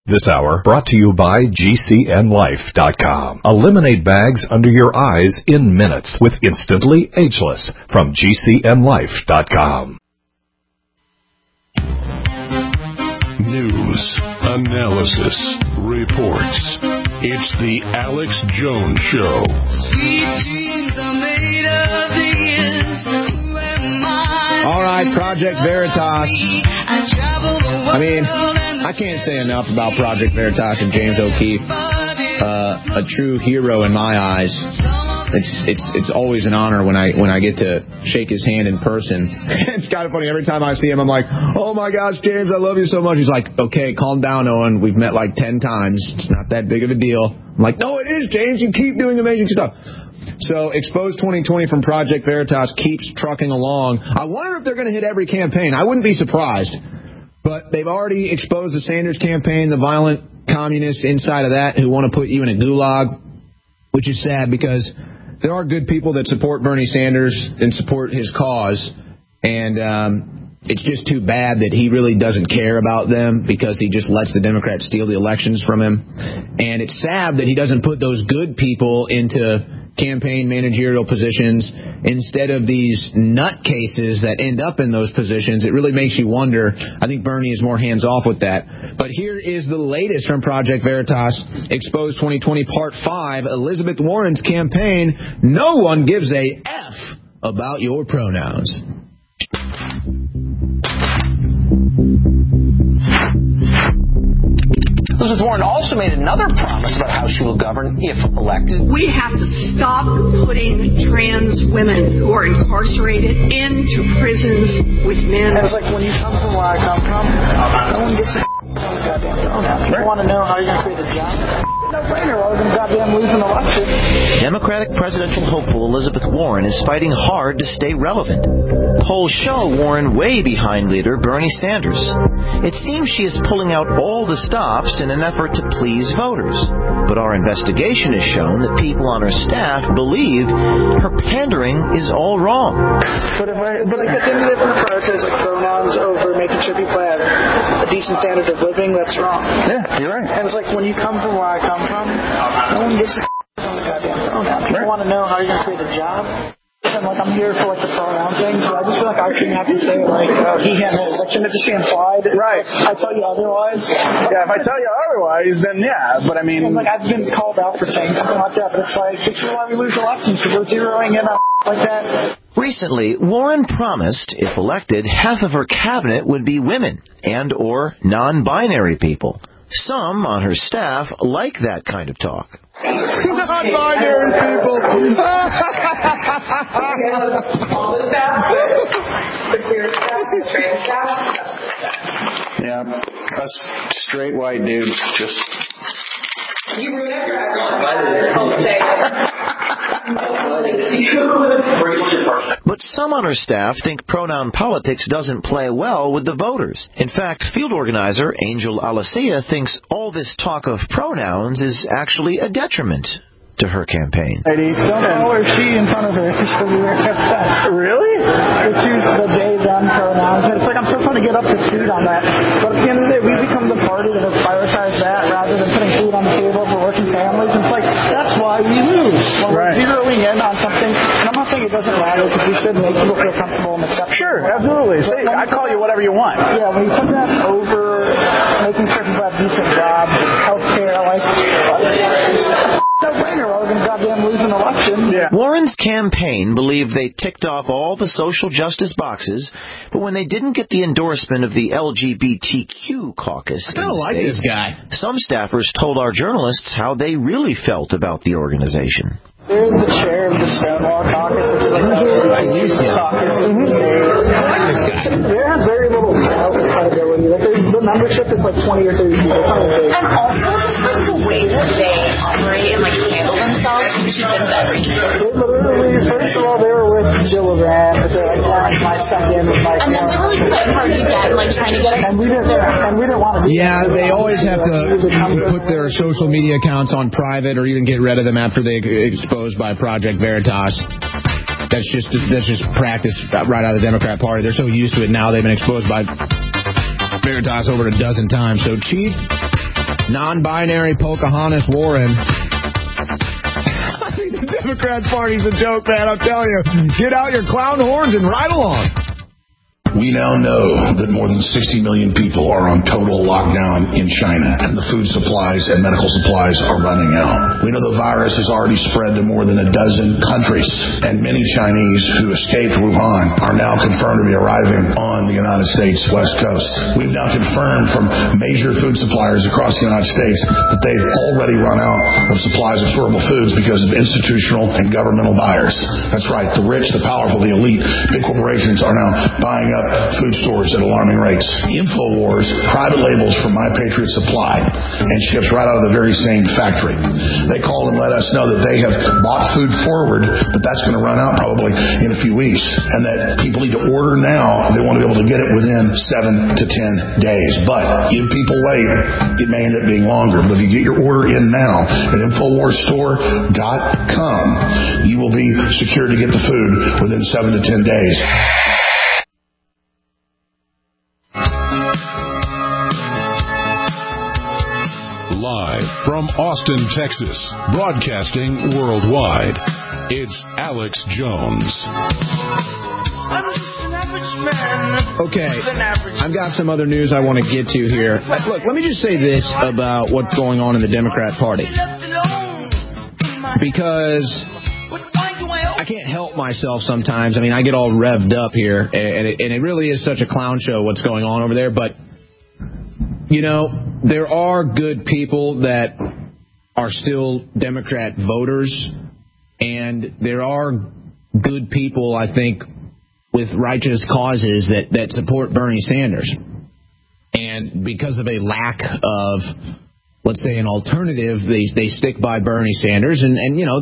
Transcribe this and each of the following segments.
This hour brought to you by GCNLife.com. Eliminate bags under your eyes in minutes with Instantly Ageless from GCNLife.com. News, analysis, reports. It's the Alex Jones Show. Sweet dreams are made of these. All right, Project Veritas. I mean, I can't say enough about Project Veritas and James O'Keefe. A true hero in my eyes. It's always an honor when I get to shake his hand in person. It's kind of funny. Every time I see him, I'm like, oh, my gosh, James, I love you so much. He's like, okay, calm down, Owen. We've met like 10 times. It's not that big of a deal. I'm like, no, it is, James. You keep doing amazing stuff. So Expose 2020 from Project Veritas keeps trucking along. I wonder if they're going to hit every campaign. I wouldn't be surprised. But they've already exposed the Sanders campaign, the violent communists inside of that who want to put you in a gulag, which is sad because there are good people that support Bernie Sanders and support his cause, and it's just too bad that he really doesn't care about them because he just lets the Democrats steal the elections from him. And it's sad that he doesn't put those good people into campaign managerial positions instead of these nutcases that end up in those positions. It really makes you wonder. I think Bernie is more hands-off with that. But here is the latest from Project Veritas, Expose 2020 Part 5, Elizabeth Warren's campaign. No one gives a F about your pronouns. Elizabeth Warren also made another promise about how she will govern if elected. We have to stop putting trans women who are incarcerated into prisons with men. It's like when you come from where I come from, no one gets a goddamn pronoun. People want to know how you're going to create a job. No brainer rather than goddamn losing the election. Democratic presidential hopeful Elizabeth Warren is fighting hard to stay relevant. Polls show Warren way behind leader Bernie Sanders. It seems she is pulling out all the stops in an effort to please voters. But our investigation has shown that people on her staff believe her pandering is all wrong. But at the end of the day, when the prioritize like pronouns over making sure people have a decent standard of living, that's wrong. Yeah, you're right. And it's like when you come from where I come from, no one gives a on the goddamn pronoun. People want to know how you're going to create a job. And like I'm here for like the pronoun thing, so I just feel like I shouldn't have to say like he, him, his. Like shouldn't it just be implied? Right. I tell you otherwise. Yeah, if I tell you otherwise, then yeah. But I mean, and, like I've been called out for saying something like that, but it's like this is why we lose elections because we're zeroing in on like that. Recently, Warren promised, if elected, half of her cabinet would be women and or non-binary people. Some on her staff like that kind of talk. Non-binary people. All the staff, the queer staff, the trans staff. Yeah, us straight white dudes just. You ruin everyone. But some on her staff think pronoun politics doesn't play well with the voters. In fact, field organizer Angel Alicia thinks all this talk of pronouns is actually a detriment to her campaign. Don't call her she in front of her. Really? They choose the they, them pronouns. It's like I'm still trying to get up to speed on that. But at the end of the day, we become the party that has prioritized that rather than putting food on the table for working families. And it's like, that's why we lose. When we're zeroing in on something, and I'm not saying it doesn't matter because we should make people feel comfortable and accept. Sure, absolutely. Say, I call you whatever you want. Yeah, when you put that over making sure people have decent jobs, health care, like, no-brainer rather than goddamn losing an election. Yeah. Warren's campaign believed they ticked off all the social justice boxes, but when they didn't get the endorsement of the LGBTQ caucus, I kind of like this guy. Some staffers told our journalists how they really felt about the organization. There's the chair of the Stonewall Caucus, which is like the caucus in the state. There has very little credibility. Like the membership is like 20 or 30 people. And also, like the way that they operate and like handle themselves keep them better. They literally, first of all, they were with Gillibrand, but they're like, my second, my. And then they were like playing hard to get and like trying to get. And we didn't want to. Yeah, they always have to put their social media accounts on private or even get rid of them after they exposed by Project Veritas. That's just practice right out of the Democrat Party. They're so used to it now. They've been exposed by Veritas over a dozen times. So, Chief, non-binary Pocahontas Warren. I think the Democrat Party's a joke, man. I'm telling you. Get out your clown horns and ride along. We now know that more than 60 million people are on total lockdown in China, and the food supplies and medical supplies are running out. We know the virus has already spread to more than a dozen countries, and many Chinese who escaped Wuhan are now confirmed to be arriving on the United States West Coast. We've now confirmed from major food suppliers across the United States that they've already run out of supplies of storable foods because of institutional and governmental buyers. That's right, the rich, the powerful, the elite, big corporations are now buying up food stores at alarming rates. InfoWars private labels from My Patriot Supply and ships right out of the very same factory. They called and let us know that they have bought food forward, but that's going to run out probably in a few weeks, and that people need to order now. They want to be able to get it within 7 to 10 days. But if people wait, it may end up being longer. But if you get your order in now at InfoWarsStore.com, you will be secure to get the food within 7 to 10 days. Live from Austin, Texas, broadcasting worldwide, it's Alex Jones. Okay, I've got some other news I want to get to here. Look, let me just say this about what's going on in the Democrat Party. Because I can't help myself sometimes. I mean, I get all revved up here, and it really is such a clown show what's going on over there, but you know, there are good people that are still Democrat voters, and there are good people, I think, with righteous causes that support Bernie Sanders. And because of a lack of, let's say, an alternative, they stick by Bernie Sanders, and you know,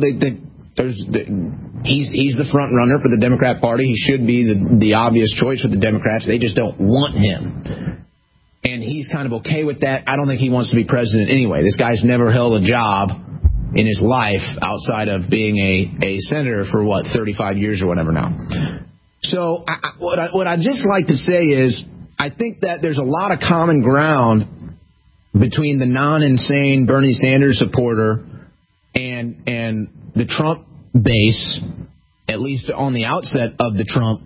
he's the front runner for the Democrat Party. He should be the obvious choice for the Democrats. They just don't want him. And he's kind of okay with that. I don't think he wants to be president anyway. This guy's never held a job in his life outside of being a senator for, 35 years or whatever now. So what I'd just like to say is I think that there's a lot of common ground between the non-insane Bernie Sanders supporter and the Trump base, at least on the outset of the Trump,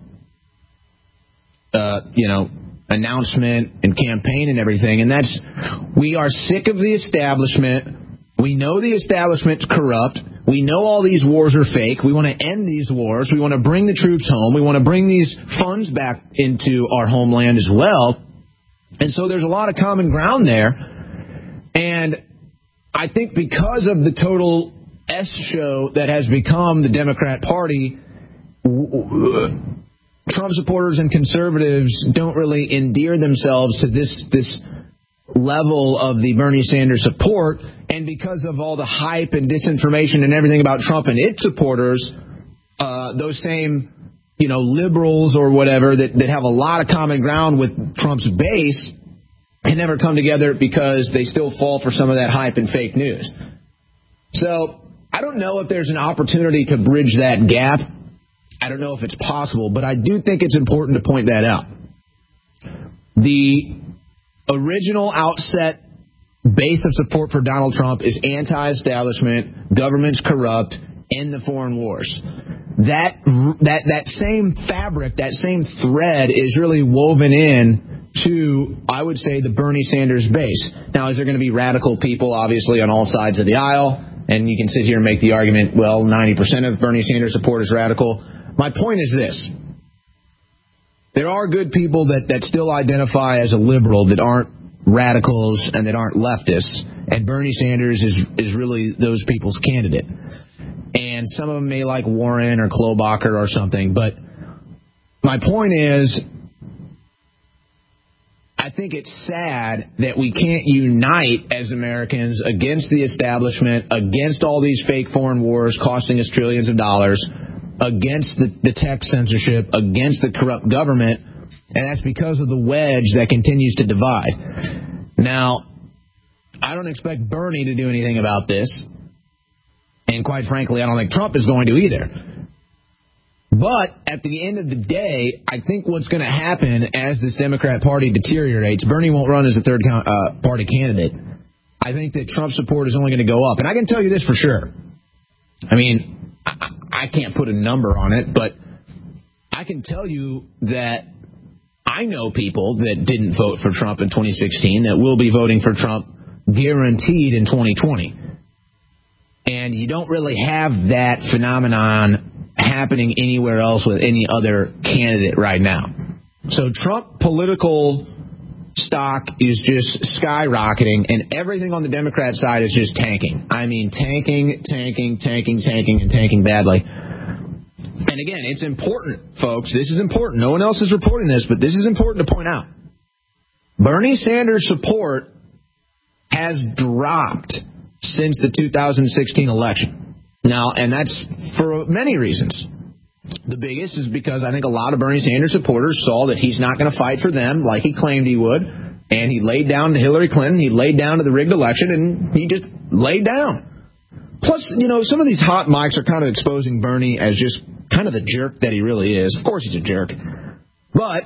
announcement and campaign and everything, and that's, we are sick of the establishment. We know the establishment's corrupt. We know all these wars are fake. We want to end these wars. We want to bring the troops home. We want to bring these funds back into our homeland as well. And so there's a lot of common ground there. And I think because of the total S show that has become the Democrat Party, Trump supporters and conservatives don't really endear themselves to this level of the Bernie Sanders support, and because of all the hype and disinformation and everything about Trump and its supporters, those same liberals or whatever that have a lot of common ground with Trump's base can never come together because they still fall for some of that hype and fake news. So I don't know if there's an opportunity to bridge that gap. I don't know if it's possible, but I do think it's important to point that out. The original outset base of support for Donald Trump is anti-establishment, government's corrupt, end the foreign wars. That same fabric, that same thread is really woven in to, I would say, the Bernie Sanders base. Now, is there going to be radical people, obviously, on all sides of the aisle? And you can sit here and make the argument, well, 90% of Bernie Sanders support is radical. My point is this. There are good people that still identify as a liberal, that aren't radicals and that aren't leftists. And Bernie Sanders is really those people's candidate. And some of them may like Warren or Klobuchar or something. But my point is, I think it's sad that we can't unite as Americans against the establishment, against all these fake foreign wars costing us trillions of dollars, against the tech censorship, against the corrupt government, and that's because of the wedge that continues to divide. Now, I don't expect Bernie to do anything about this, and quite frankly, I don't think Trump is going to either. But at the end of the day, I think what's going to happen as this Democrat Party deteriorates, Bernie won't run as a third party candidate. I think that Trump support is only going to go up. And I can tell you this for sure. I mean, I can't put a number on it, but I can tell you that I know people that didn't vote for Trump in 2016 that will be voting for Trump guaranteed in 2020. And you don't really have that phenomenon happening anywhere else with any other candidate right now. So Trump political stock is just skyrocketing, and everything on the Democrat side is just tanking. I mean, tanking badly. And again, it's important, folks. This is important. No one else is reporting this, but this is important to point out. Bernie Sanders' support has dropped since the 2016 election. Now, and that's for many reasons. The biggest is because I think a lot of Bernie Sanders supporters saw that he's not going to fight for them like he claimed he would, and he laid down to Hillary Clinton, he laid down to the rigged election, and he just laid down. Plus, you know, some of these hot mics are kind of exposing Bernie as just kind of the jerk that he really is. Of course he's a jerk. But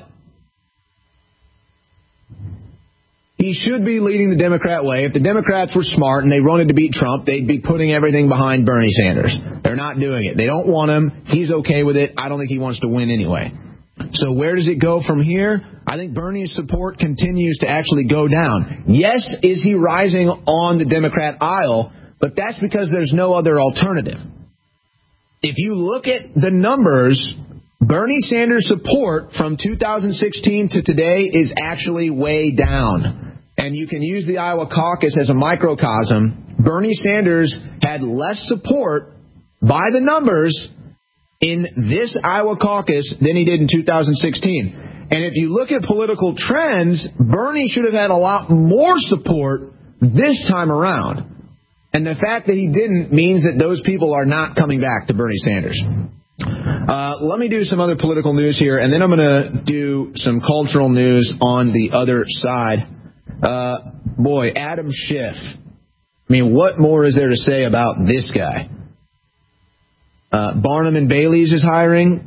he should be leading the Democrat way. If the Democrats were smart and they wanted to beat Trump, they'd be putting everything behind Bernie Sanders. They're not doing it. They don't want him. He's okay with it. I don't think he wants to win anyway. So where does it go from here? I think Bernie's support continues to actually go down. Yes, is he rising on the Democrat aisle? But that's because there's no other alternative. If you look at the numbers, Bernie Sanders' support from 2016 to today is actually way down. And you can use the Iowa caucus as a microcosm. Bernie Sanders had less support by the numbers in this Iowa caucus than he did in 2016. And if you look at political trends, Bernie should have had a lot more support this time around. And the fact that he didn't means that those people are not coming back to Bernie Sanders. Let me do some other political news here, and then I'm going to do some cultural news on the other side. Adam Schiff. I mean, what more is there to say about this guy? Barnum and Bailey's is hiring.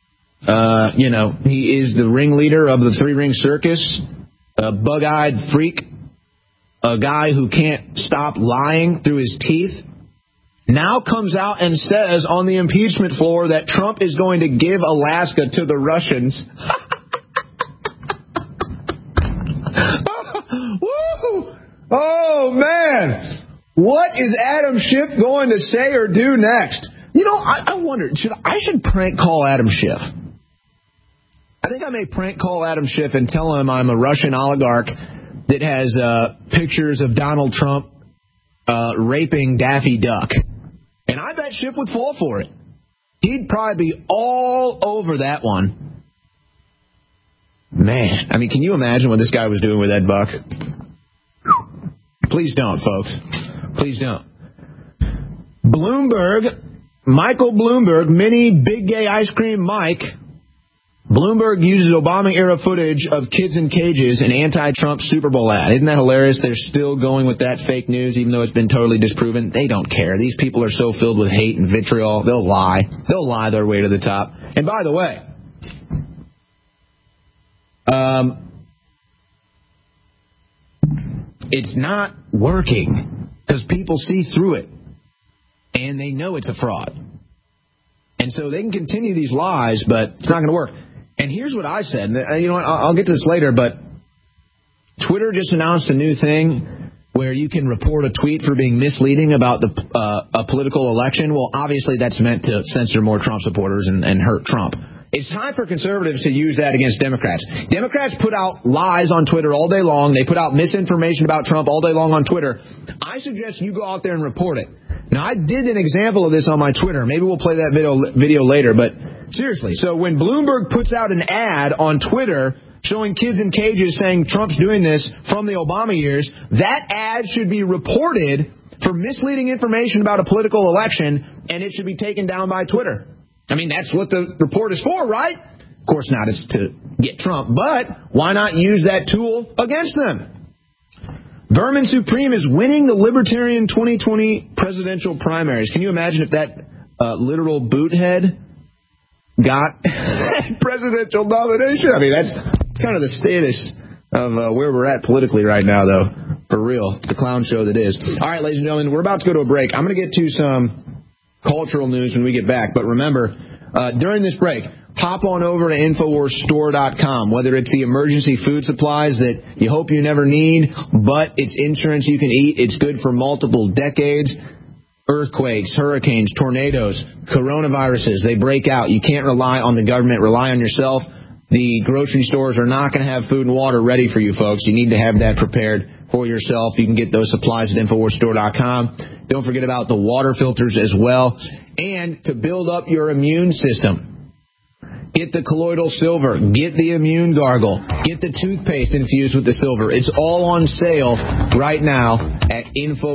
He is the ringleader of the three-ring circus, a bug-eyed freak, a guy who can't stop lying through his teeth, now comes out and says on the impeachment floor that Trump is going to give Alaska to the Russians. Woo! Oh, man. What is Adam Schiff going to say or do next? You know, I wonder, I should prank call Adam Schiff. I think I may prank call Adam Schiff and tell him I'm a Russian oligarch that has pictures of Donald Trump raping Daffy Duck. And I bet Schiff would fall for it. He'd probably be all over that one. Man, I mean, can you imagine what this guy was doing with Ed Buck? Please don't, folks. Please don't. Michael Bloomberg, mini big gay ice cream Mike. Bloomberg uses Obama-era footage of kids in cages in anti-Trump Super Bowl ad. Isn't that hilarious? They're still going with that fake news, even though it's been totally disproven. They don't care. These people are so filled with hate and vitriol. They'll lie. They'll lie their way to the top. And by the way, it's not working because people see through it, and they know it's a fraud. And so they can continue these lies, but it's not going to work. And here's what I said. You know what? I'll get to this later, but Twitter just announced a new thing where you can report a tweet for being misleading about a political election. Well, obviously that's meant to censor more Trump supporters and hurt Trump. It's time for conservatives to use that against Democrats. Democrats put out lies on Twitter all day long. They put out misinformation about Trump all day long on Twitter. I suggest you go out there and report it. Now, I did an example of this on my Twitter. Maybe we'll play that video later. But seriously, so when Bloomberg puts out an ad on Twitter showing kids in cages saying Trump's doing this from the Obama years, that ad should be reported for misleading information about a political election, and it should be taken down by Twitter. I mean, that's what the report is for, right? Of course not, it's to get Trump, but why not use that tool against them? Vermin Supreme is winning the Libertarian 2020 presidential primaries. Can you imagine if that literal boothead got presidential nomination? I mean, that's kind of the status of where we're at politically right now, though. For real. The clown show that is. All right, ladies and gentlemen, we're about to go to a break. I'm going to get to some cultural news when we get back. But remember, during this break, hop on over to InfoWarsStore.com. Whether it's the emergency food supplies that you hope you never need, but it's insurance you can eat, it's good for multiple decades. Earthquakes, hurricanes, tornadoes, coronaviruses, they break out. You can't rely on the government. Rely on yourself. The grocery stores are not going to have food and water ready for you, folks. You need to have that prepared for yourself. You can get those supplies at InfoWarsStore.com. Don't forget about the water filters as well. And to build up your immune system, get the colloidal silver. Get the immune gargle. Get the toothpaste infused with the silver. It's all on sale right now at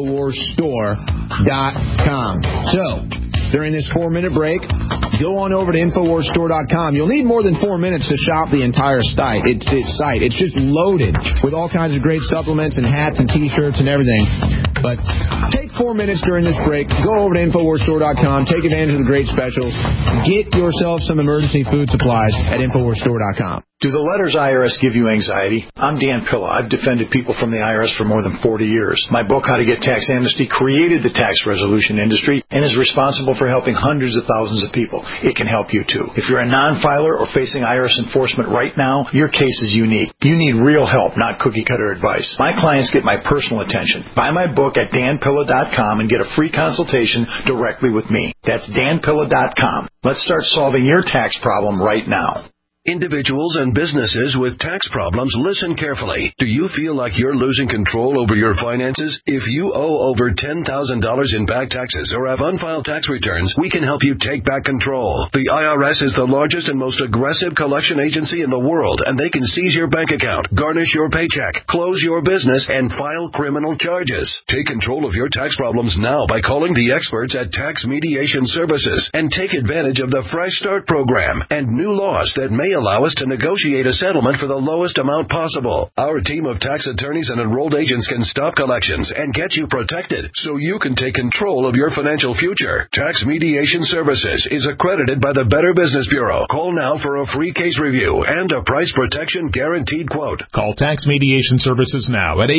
InfoWarsStore.com. So, during this 4-minute break, go on over to InfoWarsStore.com. You'll need more than 4 minutes to shop the entire site. It's just loaded with all kinds of great supplements and hats and T-shirts and everything. But take 4 minutes during this break. Go over to InfoWarsStore.com. Take advantage of the great specials. Get yourself some emergency food supplies at InfoWarsStore.com. Do the letters IRS give you anxiety? I'm Dan Pilla. I've defended people from the IRS for more than 40 years. My book, How to Get Tax Amnesty, created the tax resolution industry and is responsible for helping hundreds of thousands of people. It can help you, too. If you're a non-filer or facing IRS enforcement right now, your case is unique. You need real help, not cookie-cutter advice. My clients get my personal attention. Buy my book at danpilla.com and get a free consultation directly with me. That's danpilla.com. Let's start solving your tax problem right now. Individuals and businesses with tax problems, listen carefully. Do you feel like you're losing control over your finances? If you owe over $10,000 in back taxes or have unfiled tax returns, we can help you take back control. The IRS is the largest and most aggressive collection agency in the world, and they can seize your bank account, garnish your paycheck, close your business, and file criminal charges. Take control of your tax problems now by calling the experts at Tax Mediation Services and take advantage of the Fresh Start program and new laws that may allow us to negotiate a settlement for the lowest amount possible. Our team of tax attorneys and enrolled agents can stop collections and get you protected so you can take control of your financial future. Tax Mediation Services is accredited by the Better Business Bureau. Call now for a free case review and a price protection guaranteed quote. Call Tax Mediation Services now at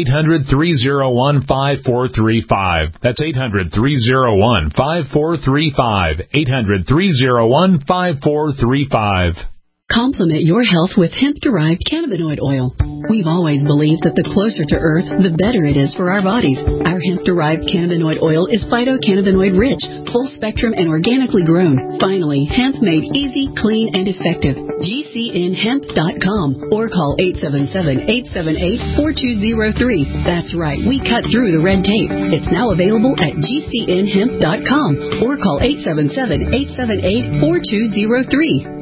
800-301-5435. That's 800-301-5435. 800-301-5435. Complement your health with hemp-derived cannabinoid oil. We've always believed that the closer to Earth, the better it is for our bodies. Our hemp-derived cannabinoid oil is phytocannabinoid-rich, full-spectrum, and organically grown. Finally, hemp made easy, clean, and effective. GCNhemp.com or call 877-878-4203. That's right, we cut through the red tape. It's now available at GCNhemp.com or call 877-878-4203.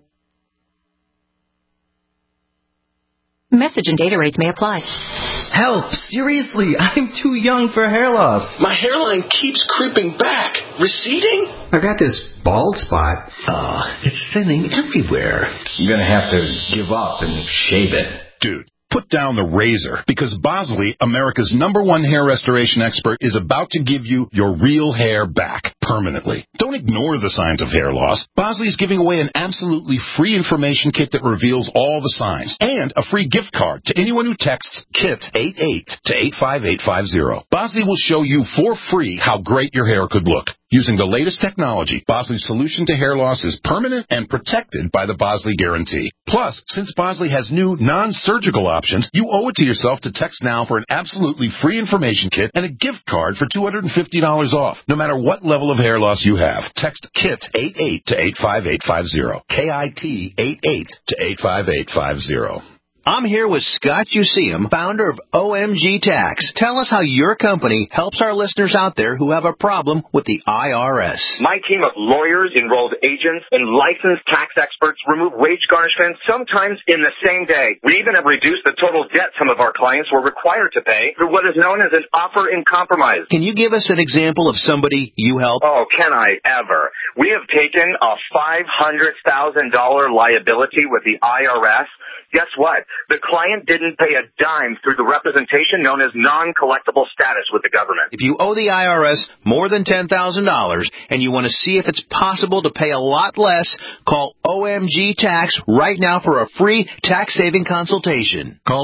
Message and data rates may apply. Help! Seriously, I'm too young for hair loss. My hairline keeps creeping back. Receding? I got this bald spot. It's thinning everywhere. I'm gonna have to give up and shave it. Dude, put down the razor, because Bosley, America's #1 hair restoration expert, is about to give you your real hair back permanently. Don't ignore the signs of hair loss. Bosley is giving away an absolutely free information kit that reveals all the signs, and a free gift card to anyone who texts KIT88 to 85850. Bosley will show you for free how great your hair could look. Using the latest technology, Bosley's solution to hair loss is permanent and protected by the Bosley Guarantee. Plus, since Bosley has new non-surgical options, you owe it to yourself to text now for an absolutely free information kit and a gift card for $250 off, no matter what level of hair loss you have. Text KIT88 to 85850. KIT88 to 85850. I'm here with Scott Useum, founder of OMG Tax. Tell us how your company helps our listeners out there who have a problem with the IRS. My team of lawyers, enrolled agents, and licensed tax experts remove wage garnishments sometimes in the same day. We even have reduced the total debt some of our clients were required to pay through what is known as an offer in compromise. Can you give us an example of somebody you help? Oh, can I ever? We have taken a $500,000 liability with the IRS. Guess what? The client didn't pay a dime through the representation known as non-collectible status with the government. If you owe the IRS more than $10,000 and you want to see if it's possible to pay a lot less, call OMG Tax right now for a free tax-saving consultation. Call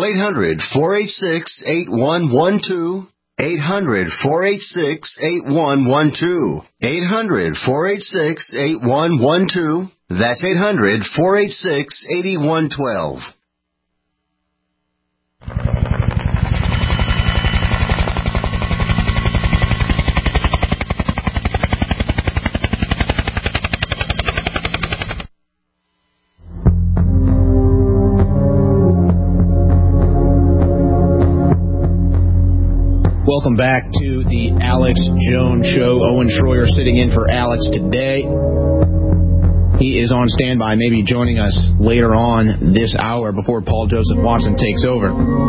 800-486-8112. 800-486-8112. 800-486-8112. That's 800-486-8112. Welcome back to the Alex Jones Show. Owen Schroyer sitting in for Alex today. He is on standby, maybe joining us later on this hour before Paul Joseph Watson takes over.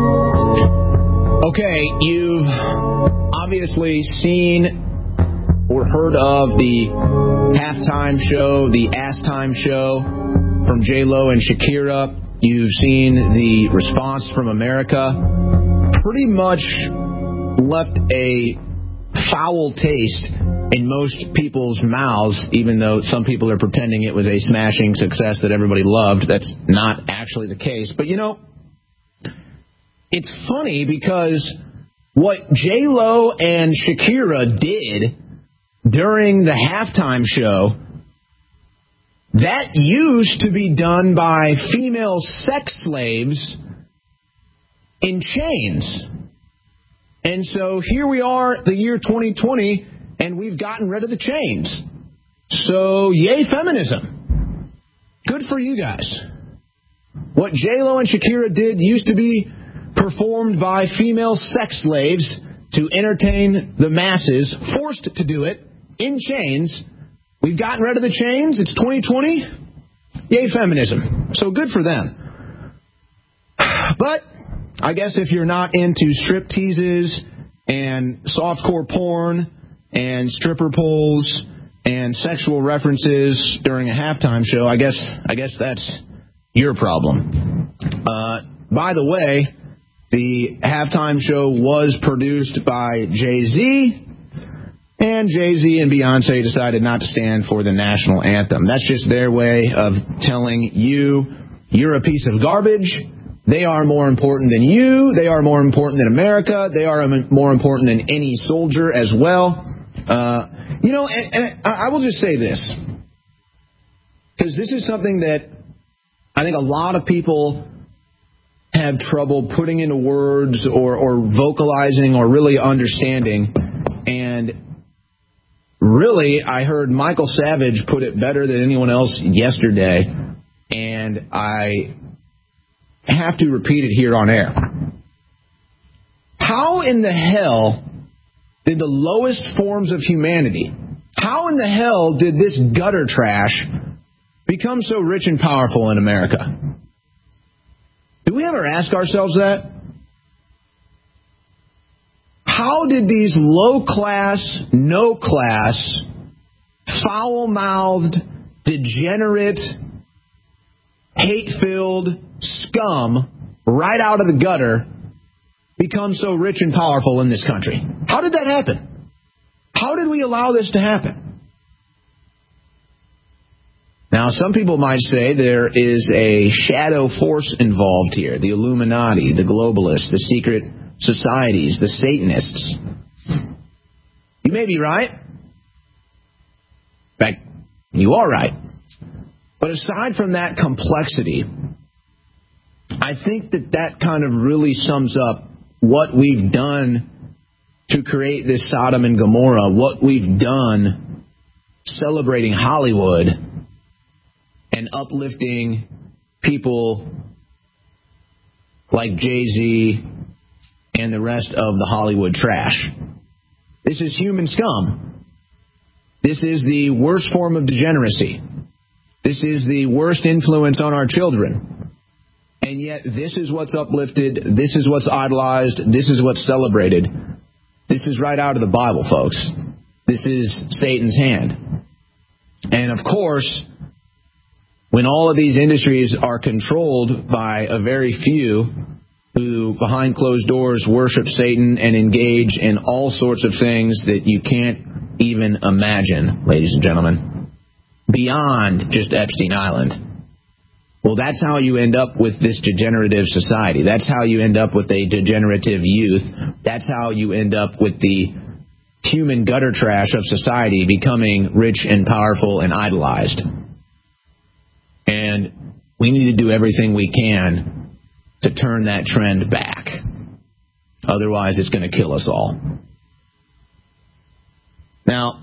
Okay, you've obviously seen or heard of the halftime show, the Ass Time show from J-Lo and Shakira. You've seen the response from America. Pretty much left a foul taste in most people's mouths, even though some people are pretending it was a smashing success that everybody loved. That's not actually the case. But, you know, it's funny because what J-Lo and Shakira did during the halftime show, that used to be done by female sex slaves in chains. And so here we are, the year 2020, and we've gotten rid of the chains. So, yay feminism. Good for you guys. What J-Lo and Shakira did used to be performed by female sex slaves to entertain the masses, forced to do it in chains. We've gotten rid of the chains. It's 2020. Yay feminism. So good for them. But I guess if you're not into strip teases and softcore porn and stripper poles and sexual references during a halftime show, I guess that's your problem. By the way, the halftime show was produced by Jay-Z, and Jay-Z and Beyonce decided not to stand for the national anthem. That's just their way of telling you you're a piece of garbage. They are more important than you. They are more important than America. They are more important than any soldier as well. You know, and I will just say this, because this is something that I think a lot of people have trouble putting into words or vocalizing or really understanding. And really, I heard Michael Savage put it better than anyone else yesterday, and I have to repeat it here on air. How in the hell did the lowest forms of humanity, how in the hell did this gutter trash become so rich and powerful in America? Do we ever ask ourselves that? How did these low-class, no-class, foul-mouthed, degenerate, hate-filled scum right out of the gutter become so rich and powerful in this country? How did that happen? How did we allow this to happen? Now, some people might say there is a shadow force involved here. The Illuminati, the globalists, the secret societies, the Satanists. You may be right. In fact, you are right. But aside from that complexity, I think that kind of really sums up what we've done to create this Sodom and Gomorrah, what we've done celebrating Hollywood and uplifting people like Jay-Z and the rest of the Hollywood trash. This is human scum. This is the worst form of degeneracy. This is the worst influence on our children. And yet this is what's uplifted. This is what's idolized. This is what's celebrated. This is right out of the Bible, folks. This is Satan's hand. And of course, when all of these industries are controlled by a very few who, behind closed doors, worship Satan and engage in all sorts of things that you can't even imagine, ladies and gentlemen, beyond just Epstein Island. Well, that's how you end up with this degenerative society. That's how you end up with a degenerative youth. That's how you end up with the human gutter trash of society becoming rich and powerful and idolized. And we need to do everything we can to turn that trend back. Otherwise, it's going to kill us all. Now,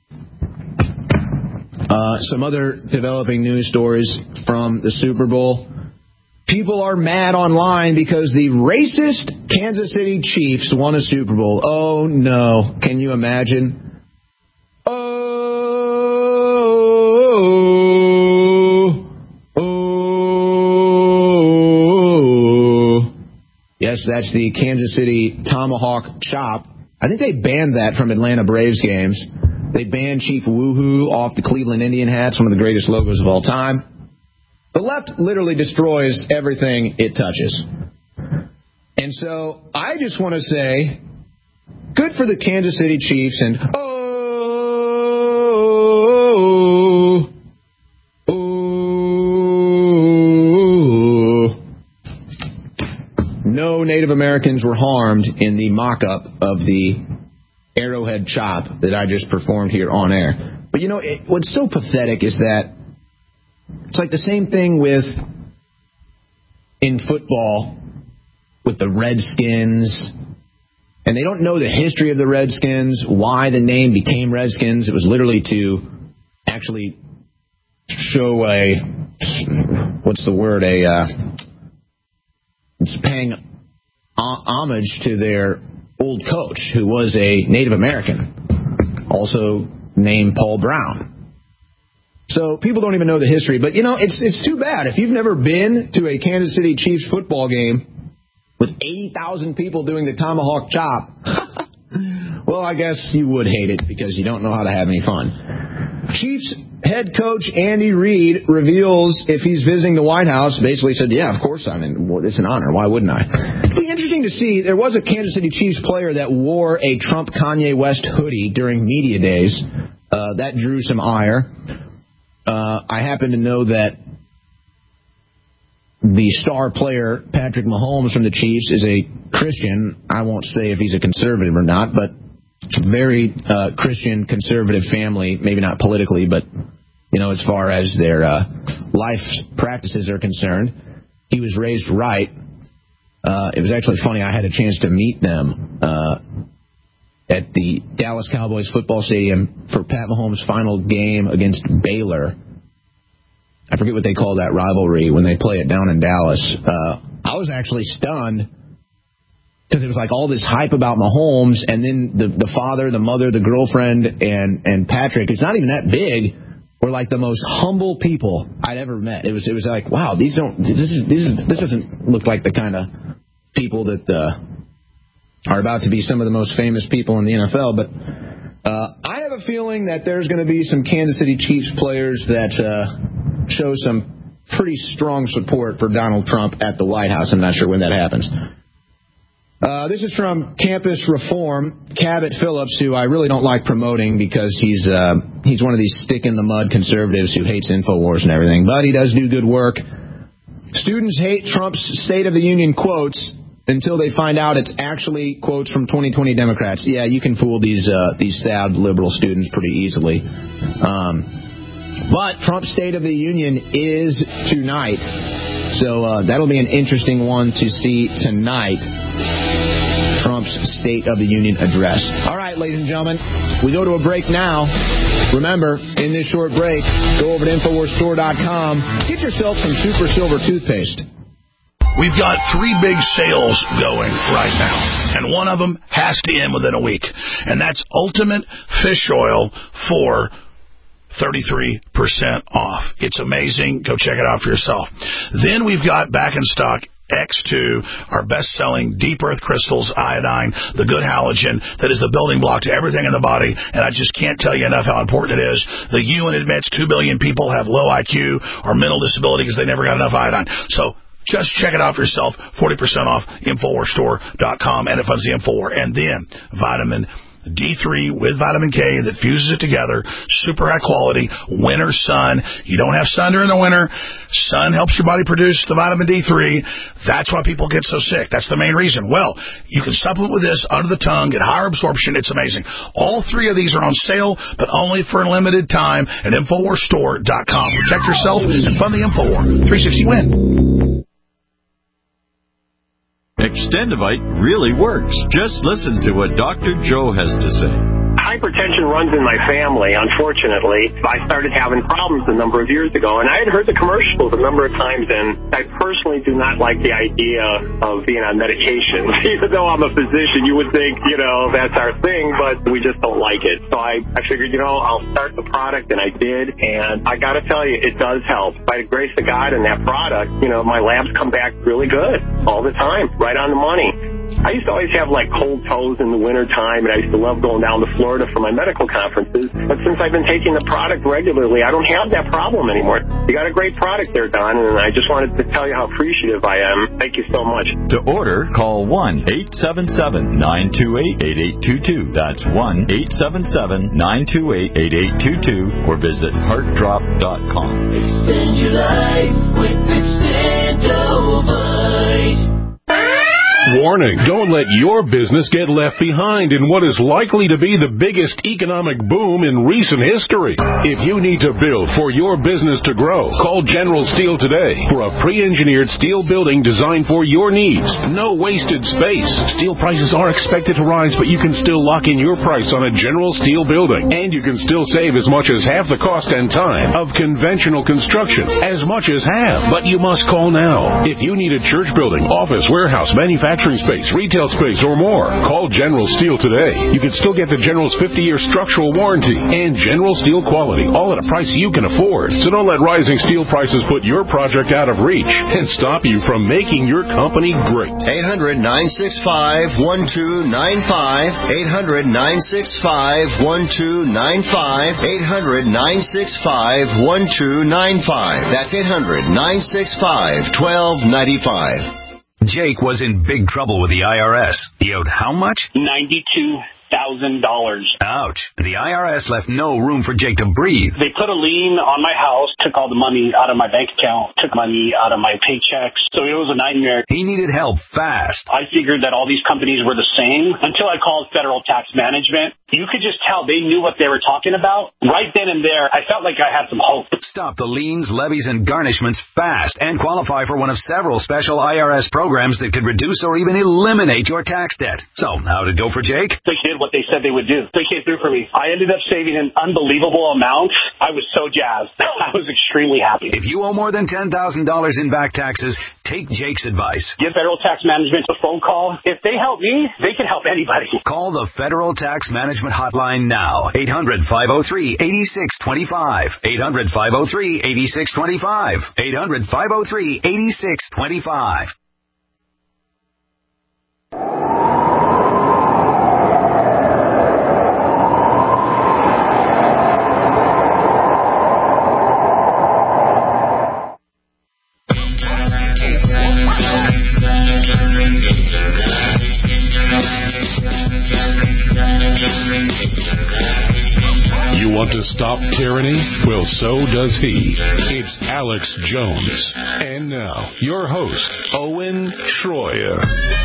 some other developing news stories from the Super Bowl. People are mad online because the racist Kansas City Chiefs won a Super Bowl. Oh, no. Can you imagine? Yes, that's the Kansas City Tomahawk Chop. I think they banned that from Atlanta Braves games. They banned Chief Woohoo off the Cleveland Indian hats, one of the greatest logos of all time. The left literally destroys everything it touches. And so I just want to say, good for the Kansas City Chiefs, and no Native Americans were harmed in the mock-up of the Arrowhead Chop that I just performed here on air. But you know, what's so pathetic is that it's like the same thing with in football with the Redskins. And they don't know the history of the Redskins, why the name became Redskins. It was literally to actually show it's paying homage to their old coach, who was a Native American, also named Paul Brown. So people don't even know the history. But, you know, it's too bad. If you've never been to a Kansas City Chiefs football game with 80,000 people doing the Tomahawk Chop, well, I guess you would hate it because you don't know how to have any fun. Chiefs head coach Andy Reid reveals if he's visiting the White House. Basically said, yeah, of course I'm in. It's an honor. Why wouldn't I? It'd be interesting to see. There was a Kansas City Chiefs player that wore a Trump Kanye West hoodie during media days. That drew some ire. I happen to know that the star player, Patrick Mahomes from the Chiefs, is a Christian. I won't say if he's a conservative or not, but very Christian, conservative family. Maybe not politically, but, you know, as far as their life practices are concerned. He was raised right. It was actually funny. I had a chance to meet them at the Dallas Cowboys football stadium for Pat Mahomes' final game against Baylor. I forget what they call that rivalry when they play it down in Dallas. I was actually stunned because it was like all this hype about Mahomes, and then the father, the mother, the girlfriend, and Patrick, it's not even that big, were like the most humble people I'd ever met. It was like, wow, this doesn't look like the kind of people that are about to be some of the most famous people in the NFL. But I have a feeling that there's going to be some Kansas City Chiefs players that show some pretty strong support for Donald Trump at the White House. I'm not sure when that happens. This is from Campus Reform, Cabot Phillips, who I really don't like promoting because he's one of these stick-in-the-mud conservatives who hates InfoWars and everything. But he does do good work. Students hate Trump's State of the Union quotes until they find out it's actually quotes from 2020 Democrats. Yeah, you can fool these sad liberal students pretty easily. But Trump's State of the Union is tonight. So that'll be an interesting one to see tonight. Trump's State of the Union address. All right, ladies and gentlemen, we go to a break now. Remember, in this short break, go over to InfoWarsStore.com. Get yourself some Super Silver toothpaste. We've got 3 big sales going right now, and one of them has to end within a week, and that's Ultimate Fish Oil for 33% off. It's amazing. Go check it out for yourself. Then we've got back in stock X2, our best-selling deep earth crystals, iodine, the good halogen that is the building block to everything in the body, and I just can't tell you enough how important it is. The UN admits 2 billion people have low IQ or mental disability because they never got enough iodine. So just check it out for yourself, 40% off, InfoWarsStore.com, and it funds the InfoWar. And then vitamin D3 with vitamin K that fuses it together, super high quality, winter sun. You don't have sun during the winter. Sun helps your body produce the vitamin D3. That's why people get so sick. That's the main reason. Well, you can supplement with this under the tongue, get higher absorption. It's amazing. All 3 of these are on sale, but only for a limited time at InfoWarsStore.com. Protect yourself and fund the InfoWar. 360 win. Extendivite really works. Just listen to what Dr. Joe has to say. Hypertension runs in my family, unfortunately. I started having problems a number of years ago, and I had heard the commercials a number of times, and I personally do not like the idea of being on medication. Even though I'm a physician, you would think, that's our thing, but we just don't like it. So I figured, I'll start the product, and I did, and I got to tell you, it does help. By the grace of God and that product, my labs come back really good all the time, right on the money. I used to always have cold toes in the wintertime, and I used to love going down to Florida for my medical conferences. But since I've been taking the product regularly, I don't have that problem anymore. You got a great product there, Don, and I just wanted to tell you how appreciative I am. Thank you so much. To order, call 1-877-928-8822. That's 1-877-928-8822, or visit heartdrop.com. Extend your life with Extendivite. Warning, don't let your business get left behind in what is likely to be the biggest economic boom in recent history. If you need to build for your business to grow, call General Steel today for a pre-engineered steel building designed for your needs. No wasted space. Steel prices are expected to rise, but you can still lock in your price on a General Steel building. And you can still save as much as half the cost and time of conventional construction. As much as half. But you must call now. If you need a church building, office, warehouse, manufacturing space, retail space, or more, call General Steel today. You can still get the General's 50-year structural warranty and General Steel quality, all at a price you can afford. So don't let rising steel prices put your project out of reach and stop you from making your company great. 800-965-1295. 800-965-1295. 800-965-1295. That's 800-965-1295. Jake was in big trouble with the IRS. He owed how much? $92,000. Ouch. The IRS left no room for Jake to breathe. They put a lien on my house, took all the money out of my bank account, took money out of my paychecks. So it was a nightmare. He needed help fast. I figured that all these companies were the same until I called Federal Tax Management. You could just tell they knew what they were talking about. Right then and there, I felt like I had some hope. Stop the liens, levies, and garnishments fast and qualify for one of several special IRS programs that could reduce or even eliminate your tax debt. So, how did it go for Jake? They did what they said they would do. They came through for me. I ended up saving an unbelievable amount. I was so jazzed. I was extremely happy. If you owe more than $10,000 in back taxes, take Jake's advice. Give Federal Tax Management a phone call. If they help me, they can help anybody. Call the Federal Tax Management Hotline now. 800-503-8625. 800-503-8625. 800-503-8625. You want to stop tyranny? Well, so does he. It's Alex Jones. And now, your host, Owen Schroyer.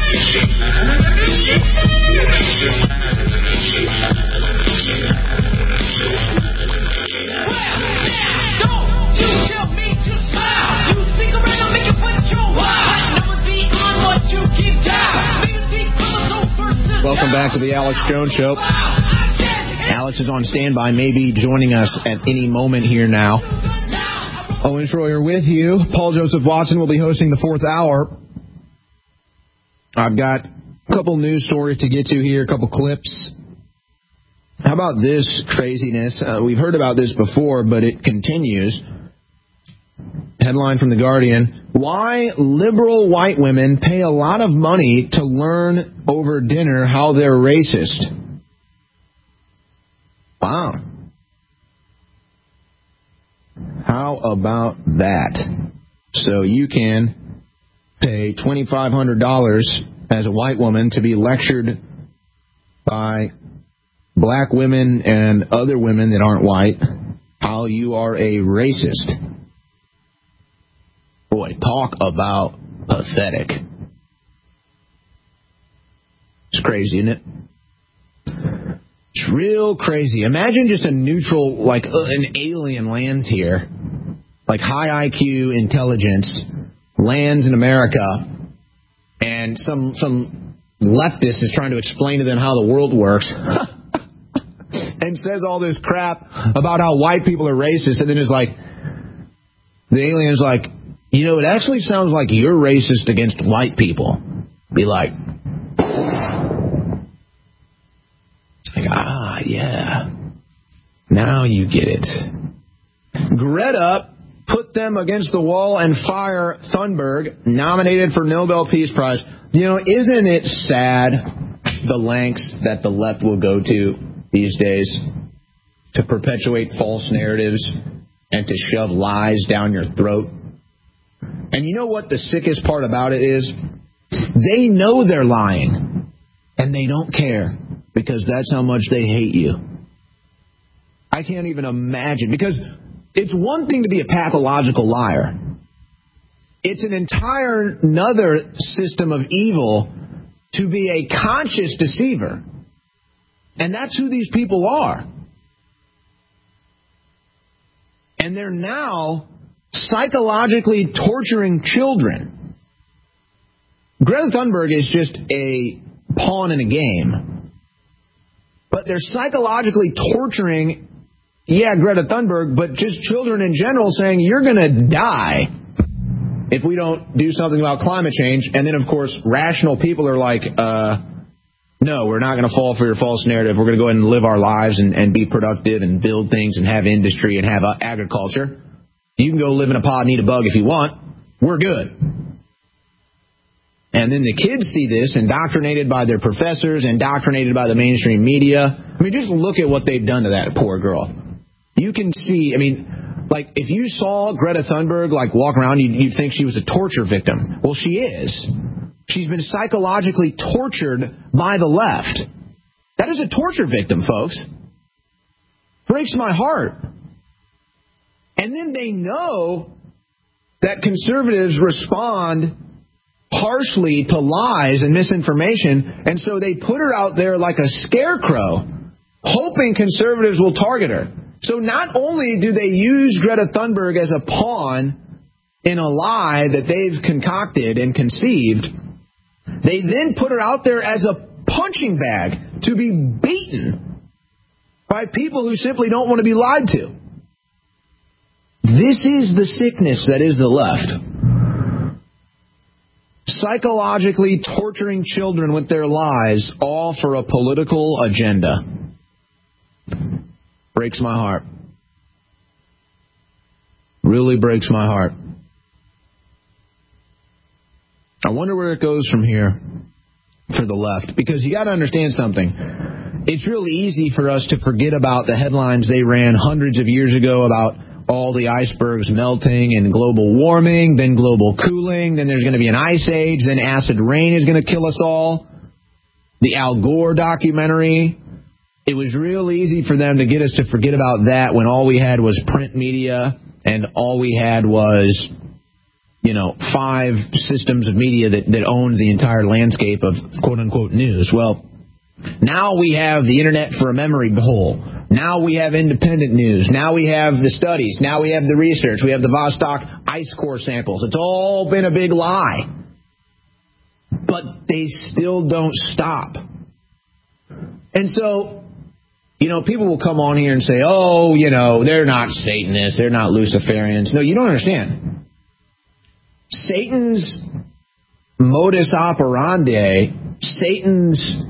Welcome back to the Alex Jones Show. Alex is on standby, maybe joining us at any moment here now. Owen Schroyer with you. Paul Joseph Watson will be hosting the fourth hour. I've got a couple news stories to get to here, a couple clips. How about this craziness? We've heard about this before, but it continues. Headline from The Guardian. Why liberal white women pay a lot of money to learn over dinner how they're racist. Wow. How about that? So you can pay $2,500 as a white woman to be lectured by black women and other women that aren't white how you are a racist. Boy, talk about pathetic. It's crazy, isn't it? It's real crazy. Imagine just a neutral, like an alien lands here, like high IQ intelligence lands in America, and some leftist is trying to explain to them how the world works and says all this crap about how white people are racist, and then it's like, the alien's like, you know, it actually sounds like you're racist against white people. Be like, yeah. Now you get it. Greta put them against the wall and fire Thunberg, nominated for Nobel Peace Prize. You know, isn't it sad the lengths that the left will go to these days to perpetuate false narratives and to shove lies down your throat? And you know what the sickest part about it is? They know they're lying, and they don't care, because that's how much they hate you. I can't even imagine, because it's one thing to be a pathological liar. It's an entire another system of evil to be a conscious deceiver. And that's who these people are. And they're now psychologically torturing children. Greta Thunberg is just a pawn in a game. But they're psychologically torturing, Greta Thunberg, but just children in general, saying you're going to die if we don't do something about climate change. And then, of course, rational people are like, no, we're not going to fall for your false narrative. We're going to go ahead and live our lives and be productive and build things and have industry and have agriculture. You can go live in a pod and eat a bug if you want. We're good. And then the kids see this, indoctrinated by their professors, indoctrinated by the mainstream media. I mean, just look at what they've done to that poor girl. You can see, like, if you saw Greta Thunberg, like, walk around, you'd think she was a torture victim. Well, she is. She's been psychologically tortured by the left. That is a torture victim, folks. Breaks my heart. And then they know that conservatives respond harshly to lies and misinformation, and so they put her out there like a scarecrow, hoping conservatives will target her. So not only do they use Greta Thunberg as a pawn in a lie that they've concocted and conceived, they then put her out there as a punching bag to be beaten by people who simply don't want to be lied to. This is the sickness that is the left. Psychologically torturing children with their lies, all for a political agenda. Breaks my heart. Really breaks my heart. I wonder where it goes from here for the left. Because you got to understand something. It's really easy for us to forget about the headlines they ran hundreds of years ago about all the icebergs melting and global warming, then global cooling, then there's going to be an ice age, then acid rain is going to kill us all. The Al Gore documentary. It was real easy for them to get us to forget about that when all we had was print media and all we had was, 5 systems of media that owned the entire landscape of quote-unquote news. Well, now we have the internet for a memory hole. Now we have independent news. Now we have the studies. Now we have the research. We have the Vostok ice core samples. It's all been a big lie. But they still don't stop. And so, people will come on here and say, they're not Satanists. They're not Luciferians. No, you don't understand. Satan's modus operandi, Satan's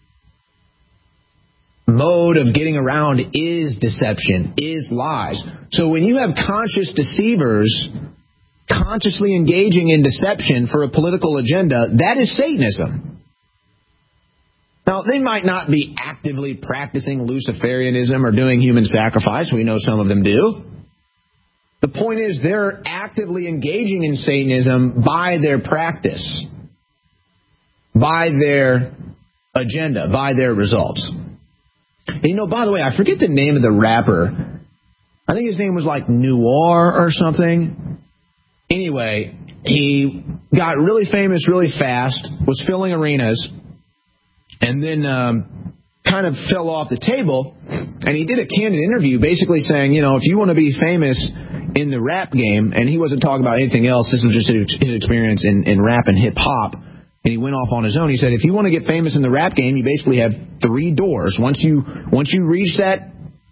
mode of getting around is deception, is lies. So when you have conscious deceivers consciously engaging in deception for a political agenda, that is Satanism. Now, they might not be actively practicing Luciferianism or doing human sacrifice. We know some of them do. The point is, they're actively engaging in Satanism by their practice, by their agenda, by their results. And by the way, I forget the name of the rapper. I think his name was like Noir or something. Anyway, he got really famous really fast, was filling arenas, and then kind of fell off the table. And he did a candid interview basically saying, if you want to be famous in the rap game, and he wasn't talking about anything else, this was just his experience in rap and hip-hop, and he went off on his own. He said, if you want to get famous in the rap game, you basically have 3 doors. Once you reach that,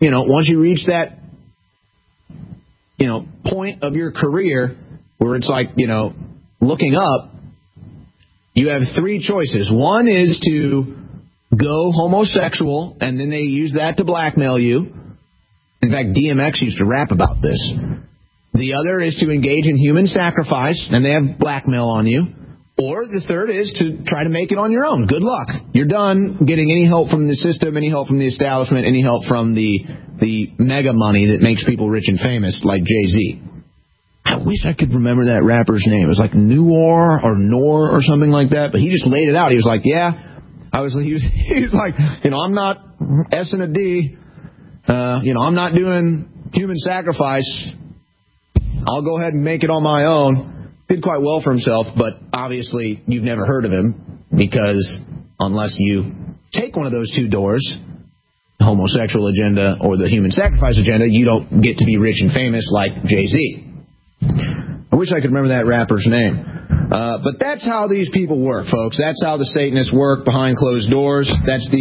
point of your career where it's like, looking up, you have 3 choices. One is to go homosexual, and then they use that to blackmail you. In fact, DMX used to rap about this. The other is to engage in human sacrifice, and they have blackmail on you. Or the third is to try to make it on your own. Good luck. You're done getting any help from the system, any help from the establishment, any help from the mega money that makes people rich and famous, like Jay-Z. I wish I could remember that rapper's name. It was like Noir or something like that. But he just laid it out. He was like, he was like, I'm not S and a D. I'm not doing human sacrifice. I'll go ahead and make it on my own. Did quite well for himself, but obviously you've never heard of him, because unless you take one of those 2 doors, the homosexual agenda or the human sacrifice agenda, you don't get to be rich and famous like Jay-Z. I wish I could remember that rapper's name. But that's how these people work, folks. That's how the Satanists work behind closed doors.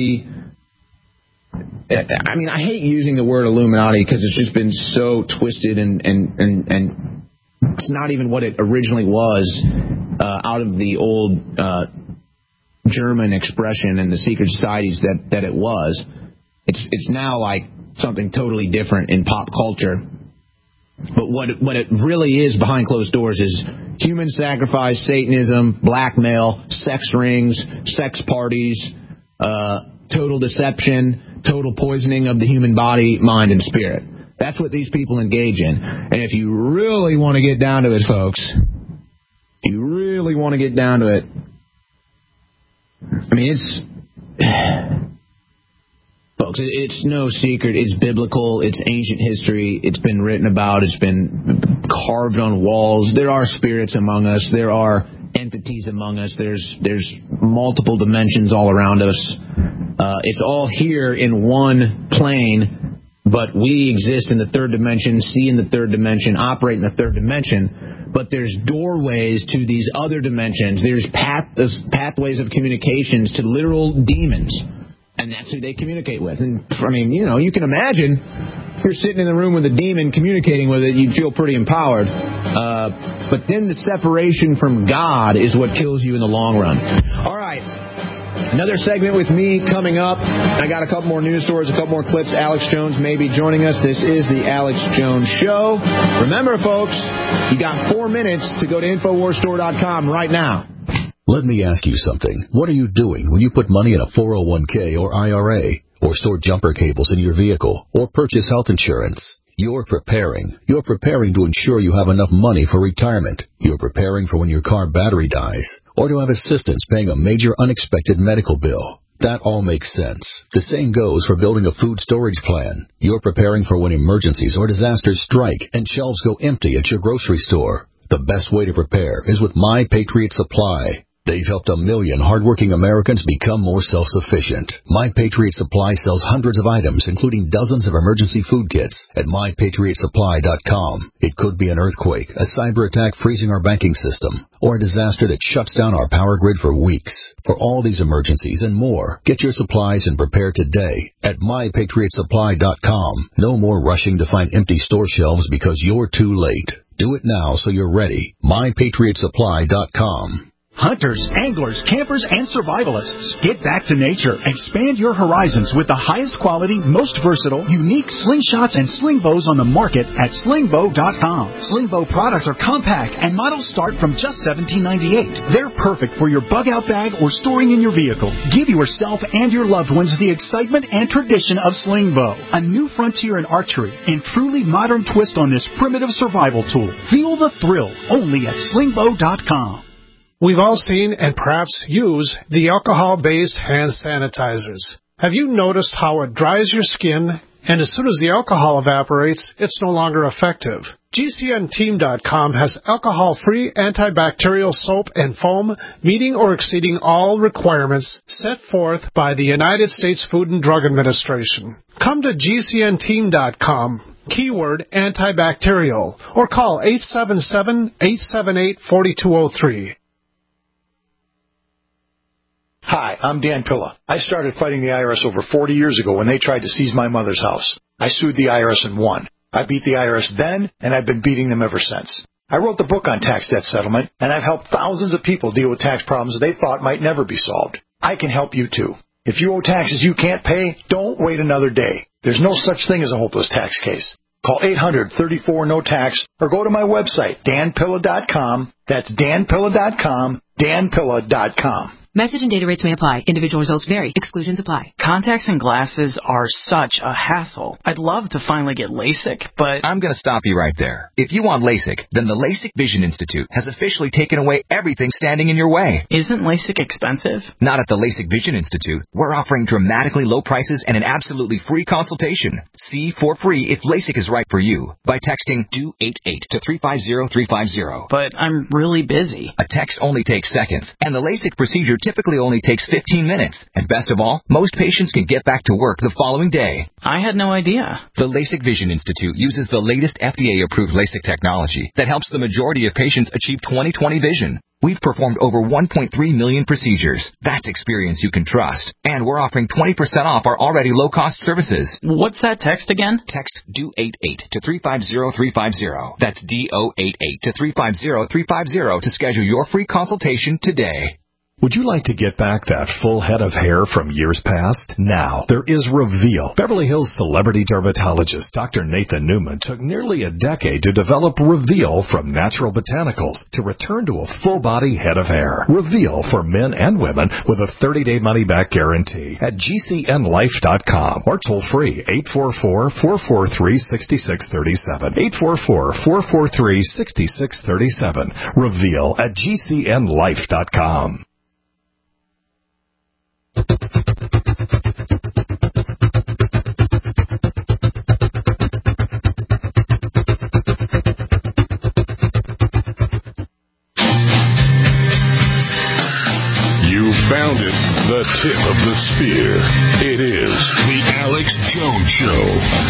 I hate using the word Illuminati because it's just been so twisted and it's not even what it originally was out of the old German expression and the secret societies that it was. It's now like something totally different in pop culture. But what it really is behind closed doors is human sacrifice, Satanism, blackmail, sex rings, sex parties, total deception, total poisoning of the human body, mind, and spirit. That's what these people engage in. And if you really want to get down to it, folks, it's no secret. It's biblical. It's ancient history. It's been written about. It's been carved on walls. There are spirits among us. There are entities among us. There's multiple dimensions all around us. It's all here in one plane. But we exist in the 3rd dimension, see in the 3rd dimension, operate in the 3rd dimension. But there's doorways to these other dimensions. There's pathways of communications to literal demons. And that's who they communicate with. And, you can imagine if you're sitting in the room with a demon communicating with it, you'd feel pretty empowered. But then the separation from God is what kills you in the long run. All right. Another segment with me coming up. I got a couple more news stories, a couple more clips. Alex Jones may be joining us. This is the Alex Jones Show. Remember, folks, you got 4 minutes to go to InfoWarsStore.com right now. Let me ask you something. What are you doing when you put money in a 401k or IRA, or store jumper cables in your vehicle, or purchase health insurance? You're preparing. You're preparing to ensure you have enough money for retirement. You're preparing for when your car battery dies, or to have assistance paying a major unexpected medical bill. That all makes sense. The same goes for building a food storage plan. You're preparing for when emergencies or disasters strike and shelves go empty at your grocery store. The best way to prepare is with My Patriot Supply. They've helped 1 million hardworking Americans become more self-sufficient. My Patriot Supply sells hundreds of items, including dozens of emergency food kits at MyPatriotSupply.com. It could be an earthquake, a cyber attack freezing our banking system, or a disaster that shuts down our power grid for weeks. For all these emergencies and more, get your supplies and prepare today at MyPatriotSupply.com. No more rushing to find empty store shelves because you're too late. Do it now so you're ready. MyPatriotSupply.com. Hunters, anglers, campers, and survivalists. Get back to nature. Expand your horizons with the highest quality, most versatile, unique slingshots and sling bows on the market at slingbow.com. Slingbow products are compact and models start from just $17.98. They're perfect for your bug-out bag or storing in your vehicle. Give yourself and your loved ones the excitement and tradition of Slingbow, a new frontier in archery and truly modern twist on this primitive survival tool. Feel the thrill only at slingbow.com. We've all seen and perhaps use the alcohol-based hand sanitizers. Have you noticed how it dries your skin, and as soon as the alcohol evaporates, it's no longer effective? GCNteam.com has alcohol-free antibacterial soap and foam meeting or exceeding all requirements set forth by the United States Food and Drug Administration. Come to GCNteam.com, keyword antibacterial, or call 877-878-4203. Hi, I'm Dan Pilla. I started fighting the IRS over 40 years ago when they tried to seize my mother's house. I sued the IRS and won. I beat the IRS then, and I've been beating them ever since. I wrote the book on tax debt settlement, and I've helped thousands of people deal with tax problems they thought might never be solved. I can help you too. If you owe taxes you can't pay, don't wait another day. There's no such thing as a hopeless tax case. Call 800-34-NO-TAX or go to my website, danpilla.com. That's danpilla.com, danpilla.com. Message and data rates may apply. Individual results vary. Exclusions apply. Contacts and glasses are such a hassle. I'd love to finally get LASIK, but I'm going to stop you right there. If you want LASIK, then the LASIK Vision Institute has officially taken away everything standing in your way. Isn't LASIK expensive? Not at the LASIK Vision Institute. We're offering dramatically low prices and an absolutely free consultation. See for free if LASIK is right for you by texting DO88 to 350350. But I'm really busy. A text only takes seconds, and the LASIK procedure typically only takes 15 minutes. And best of all, most patients can get back to work the following day. I had no idea. The LASIK Vision Institute uses the latest FDA-approved LASIK technology that helps the majority of patients achieve 20/20 vision. We've performed over 1.3 million procedures. That's experience you can trust. And we're offering 20% off our already low-cost services. What's that text again? Text DO88 to 350350. That's DO88 to 350350 to schedule your free consultation today. Would you like to get back that full head of hair from years past? Now, there is Reveal. Beverly Hills celebrity dermatologist Dr. Nathan Newman took nearly a decade to develop Reveal from natural botanicals to return to a full-body head of hair. Reveal for men and women with a 30-day money-back guarantee at GCNlife.com or toll-free 844-443-6637. 844-443-6637. Reveal at GCNlife.com. You found it, the tip of the spear. It is the Alex Jones Show.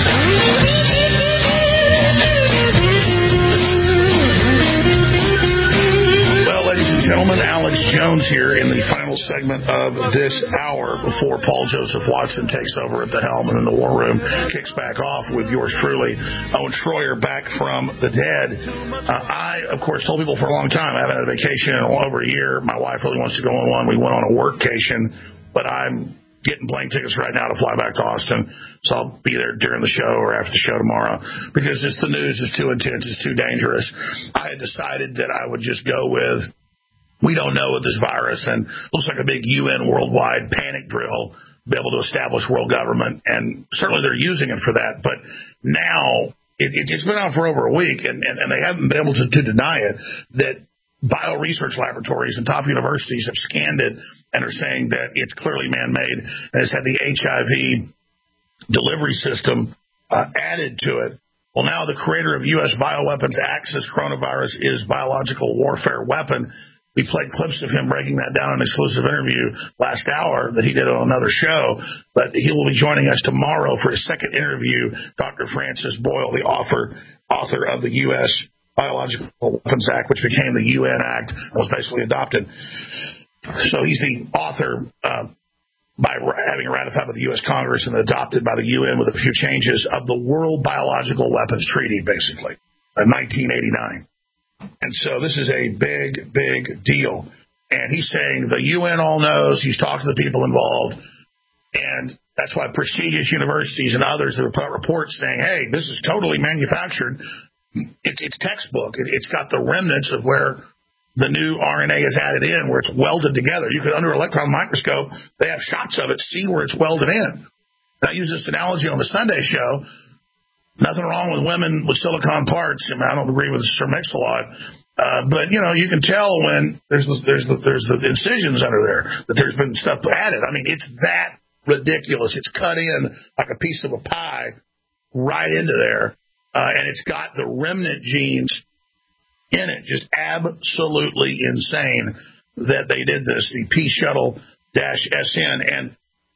Gentlemen, Alex Jones here in the final segment of this hour before Paul Joseph Watson takes over at the helm and then the War Room kicks back off with yours truly, Owen Schroyer, back from the dead. I, of course, told people for a long time I haven't had a vacation in over a year. My wife really wants to go on one. We went on a workcation, but I'm getting plane tickets right now to fly back to Austin. So I'll be there during the show or after the show tomorrow because the news is too intense. It's too dangerous. I had decided that I would just go with we don't know with this virus, and looks like a big UN worldwide panic drill, be able to establish world government, and certainly they're using it for that. But now it's been out for over a week, and they haven't been able to deny it, that bio-research laboratories and top universities have scanned it and are saying that it's clearly man-made and has had the HIV delivery system added to it. Well, now the creator of U.S. bioweapons acts as coronavirus is biological warfare weapon. We played clips of him breaking that down in an exclusive interview last hour that he did on another show, but he will be joining us tomorrow for his second interview, Dr. Francis Boyle, the author of the U.S. Biological Weapons Act, which became the UN Act and was basically adopted. So he's the author by having it ratified by the U.S. Congress and adopted by the UN with a few changes of the World Biological Weapons Treaty, basically, in 1989. And so this is a big, big deal. And he's saying the UN all knows. He's talking to the people involved. And that's why prestigious universities and others have put out reports saying, hey, this is totally manufactured. It's textbook. It's got the remnants of where the new RNA is added in, where it's welded together. You could, under electron microscope, they have shots of it, see where it's welded in. And I use this analogy on the Sunday show. Nothing wrong with women with silicone parts. I mean, I don't agree with Sir Mix-a-Lot. But, you know, you can tell when there's the incisions under there, that there's been stuff added. I mean, it's that ridiculous. It's cut in like a piece of a pie right into there. And it's got the remnant genes in it. Just absolutely insane that they did this, the P shuttle-SN. And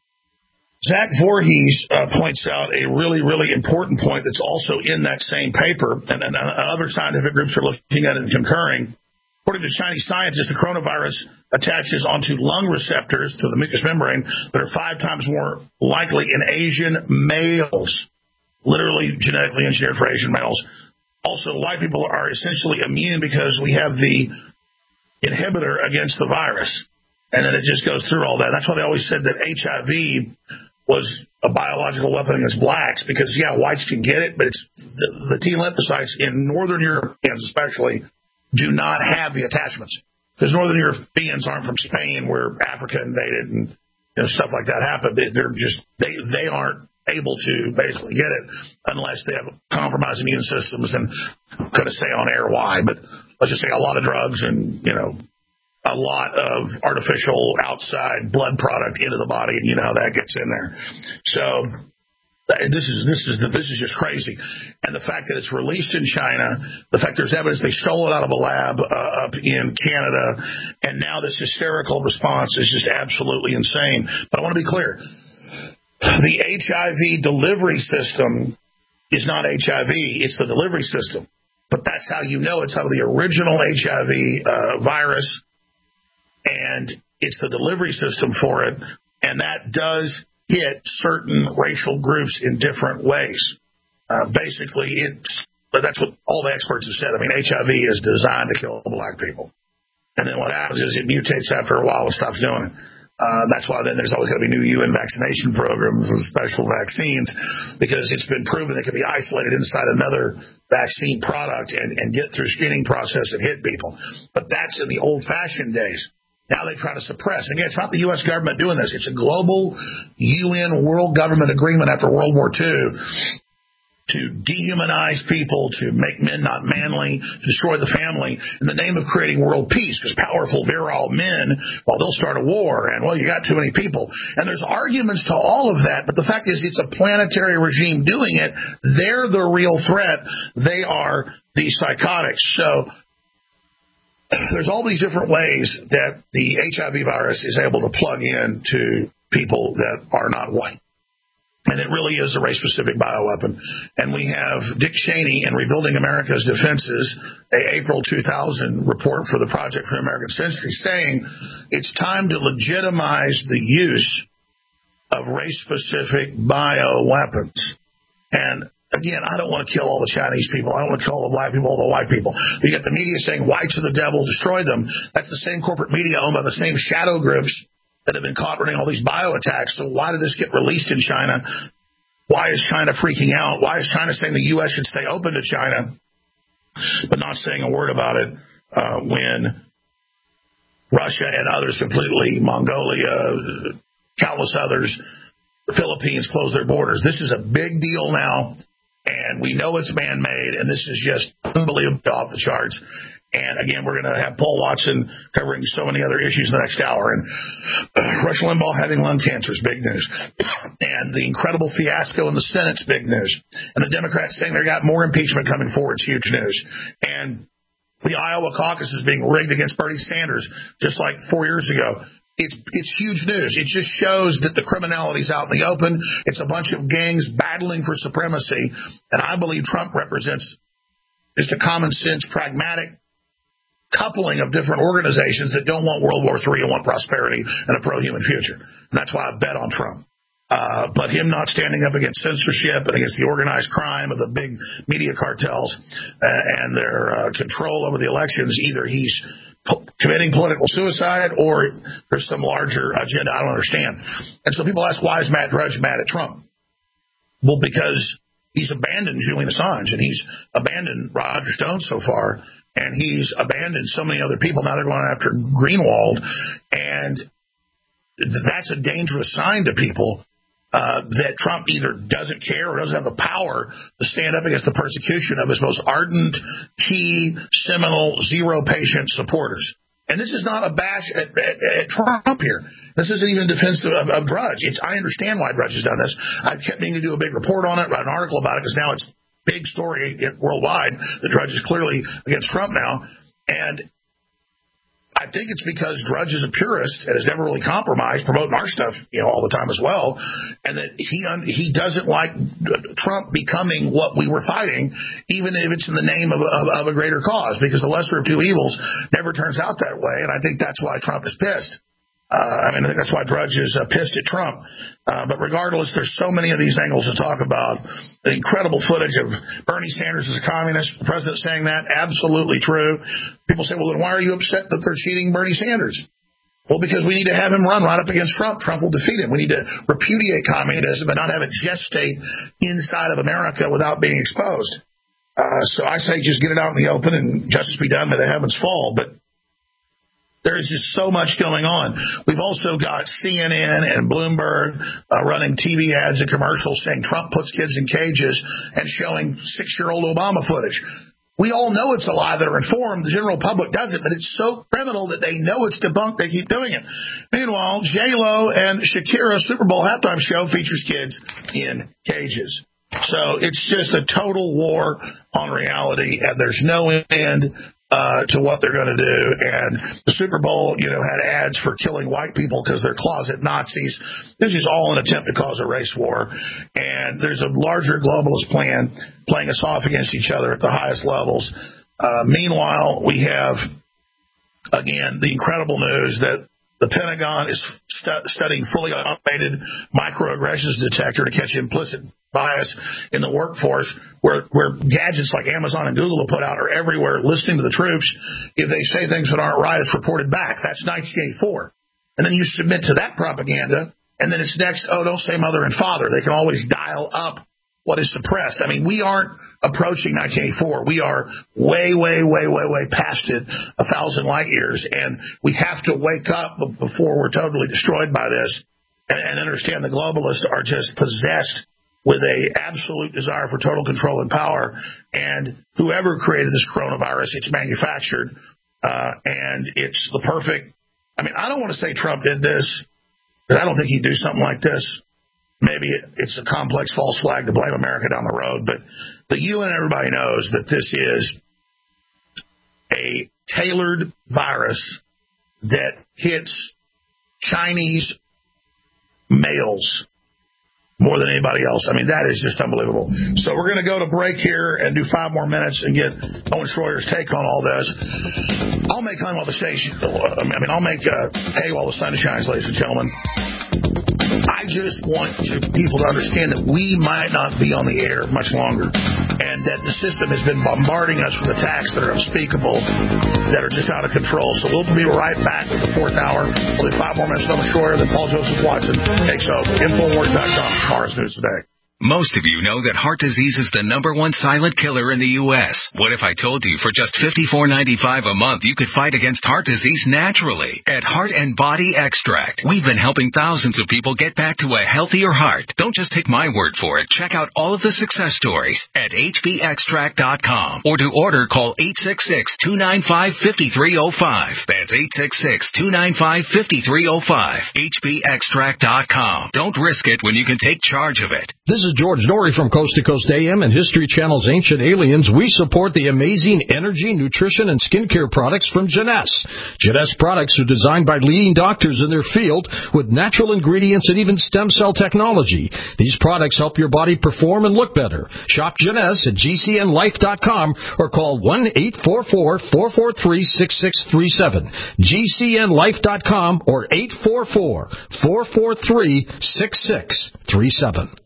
Zach Voorhees points out a really, really important point that's also in that same paper, and other scientific groups are looking at it and concurring. According to Chinese scientists, the coronavirus attaches onto lung receptors to the mucous membrane that are 5 times more likely in Asian males, literally genetically engineered for Asian males. Also, white people are essentially immune because we have the inhibitor against the virus. And then it just goes through all that. That's why they always said that HIV was a biological weapon against blacks, because, yeah, whites can get it, but it's the T lymphocytes in Northern Europeans especially do not have the attachments, because Northern Europeans aren't from Spain where Africa invaded and stuff like that happened. They aren't able to basically get it unless they have compromised immune systems, and I'm going to say on air why, but let's just say a lot of drugs and, a lot of artificial outside blood product into the body, and you know how that gets in there. So this is just crazy. And the fact that it's released in China, the fact there's evidence they stole it out of a lab up in Canada, and now this hysterical response is just absolutely insane. But I want to be clear. The HIV delivery system is not HIV. It's the delivery system. But that's how you know it's out of the original HIV virus, and it's the delivery system for it. And that does hit certain racial groups in different ways. Basically, that's what all the experts have said. I mean, HIV is designed to kill black people. And then what happens is it mutates after a while and stops doing it. That's why then there's always going to be new UN vaccination programs and special vaccines, because it's been proven it can be isolated inside another vaccine product and get through screening process and hit people. But that's in the old-fashioned days. Now they try to suppress. Again, it's not the U.S. government doing this. It's a global UN world government agreement after World War II to dehumanize people, to make men not manly, to destroy the family in the name of creating world peace, because powerful, virile men, well, they'll start a war, and, well, you got too many people. And there's arguments to all of that, but the fact is it's a planetary regime doing it. They're the real threat. They are the psychotics. So there's all these different ways that the HIV virus is able to plug in to people that are not white. And it really is a race-specific bioweapon. And we have Dick Cheney in Rebuilding America's Defenses, a April 2000 report for the Project for the American Century, saying it's time to legitimize the use of race-specific bioweapons. And again, I don't want to kill all the Chinese people. I don't want to kill all the black people, all the white people. You get the media saying whites are the devil, destroy them. That's the same corporate media owned by the same shadow groups that have been caught running all these bio attacks. So why did this get released in China? Why is China freaking out? Why is China saying the U.S. should stay open to China, but not saying a word about it when Russia and others completely, Mongolia, countless others, the Philippines, close their borders? This is a big deal now, and we know it's man-made, and this is just unbelievably off the charts. And, again, we're going to have Paul Watson covering so many other issues in the next hour. And Rush Limbaugh having lung cancer is big news. And the incredible fiasco in the Senate's big news. And the Democrats saying they got more impeachment coming forward is huge news. And the Iowa caucus is being rigged against Bernie Sanders, just like 4 years ago. It's huge news. It just shows that the criminality's out in the open. It's a bunch of gangs battling for supremacy. And I believe Trump represents just a common sense, pragmatic coupling of different organizations that don't want World War III and want prosperity and a pro-human future. And that's why I bet on Trump. But him not standing up against censorship and against the organized crime of the big media cartels and their control over the elections, either he's committing political suicide or there's some larger agenda I don't understand. And so people ask, why is Matt Drudge mad at Trump? Well, because he's abandoned Julian Assange, and he's abandoned Roger Stone so far, and he's abandoned so many other people. Now they're going after Greenwald, and that's a dangerous sign to people that Trump either doesn't care or doesn't have the power to stand up against the persecution of his most ardent, key, seminal, zero-patient supporters. And this is not a bash at Trump here. This isn't even a defense of Drudge. I understand why Drudge has done this. I've kept meaning to do a big report on it, write an article about it, because now it's big story worldwide. The Drudge is clearly against Trump now. And I think it's because Drudge is a purist and has never really compromised, promoting our stuff, all the time as well, and that he doesn't like Trump becoming what we were fighting, even if it's in the name of a greater cause, because the lesser of two evils never turns out that way, and I think that's why Trump is pissed. I think that's why Drudge is pissed at Trump. But regardless, there's so many of these angles to talk about. The incredible footage of Bernie Sanders as a communist, the president saying that, absolutely true. People say, well, then why are you upset that they're cheating Bernie Sanders? Well, because we need to have him run right up against Trump. Trump will defeat him. We need to repudiate communism and not have it gestate inside of America without being exposed. So I say just get it out in the open and justice be done, may the heavens fall. But there's just so much going on. We've also got CNN and Bloomberg running TV ads and commercials saying Trump puts kids in cages and showing 6-year-old Obama footage. We all know it's a lie. That are informed. The general public doesn't, but it's so criminal that they know it's debunked. They keep doing it. Meanwhile, J-Lo and Shakira's Super Bowl halftime show features kids in cages. So it's just a total war on reality, and there's no end to what they're going to do. And the Super Bowl, had ads for killing white people because they're closet Nazis. This is all an attempt to cause a race war. And there's a larger globalist plan playing us off against each other at the highest levels. Meanwhile, we have, again, the incredible news that the Pentagon is studying fully automated microaggressions detector to catch implicit bias in the workforce, where gadgets like Amazon and Google have put out are everywhere listening to the troops. If they say things that aren't right, it's reported back. That's 1984. And then you submit to that propaganda, and then it's next, don't say mother and father. They can always dial up what is suppressed. We aren't approaching 1984. We are way, way, way, way, way past it, 1,000 light years, and we have to wake up before we're totally destroyed by this and understand the globalists are just possessed with a absolute desire for total control and power. And whoever created this coronavirus, it's manufactured, and it's the perfect. I don't want to say Trump did this, because I don't think he'd do something like this. Maybe it's a complex false flag to blame America down the road, but the UN and everybody knows that this is a tailored virus that hits Chinese males more than anybody else. That is just unbelievable. So we're going to go to break here and do 5 more minutes and get Owen Schroyer's take on all this. I'll make hay while the station. I'll make hay while the sun shines, ladies and gentlemen. I just want people to understand that we might not be on the air much longer, and that the system has been bombarding us with attacks that are unspeakable, that are just out of control. So we'll be right back with the 4th hour. We'll do 5 more minutes with Owen Schroyer, then Paul Joseph Watson takes over. Infowars.com, tomorrow's news today. Most of you know that heart disease is the #1 silent killer in the U.S. What if I told you for just $54.95 a month you could fight against heart disease naturally? At Heart and Body Extract, we've been helping thousands of people get back to a healthier heart. Don't just take my word for it. Check out all of the success stories at hbextract.com, or to order, call 866-295-5305. That's 866-295-5305. hbextract.com. Don't risk it when you can take charge of it. This is George Norrie from Coast to Coast AM and History Channel's Ancient Aliens. We support the amazing energy, nutrition, and skincare products from Jeunesse. Jeunesse products are designed by leading doctors in their field with natural ingredients and even stem cell technology. These products help your body perform and look better. Shop Jeunesse at gcnlife.com or call 1-844-443-6637. gcnlife.com or 844-443-6637.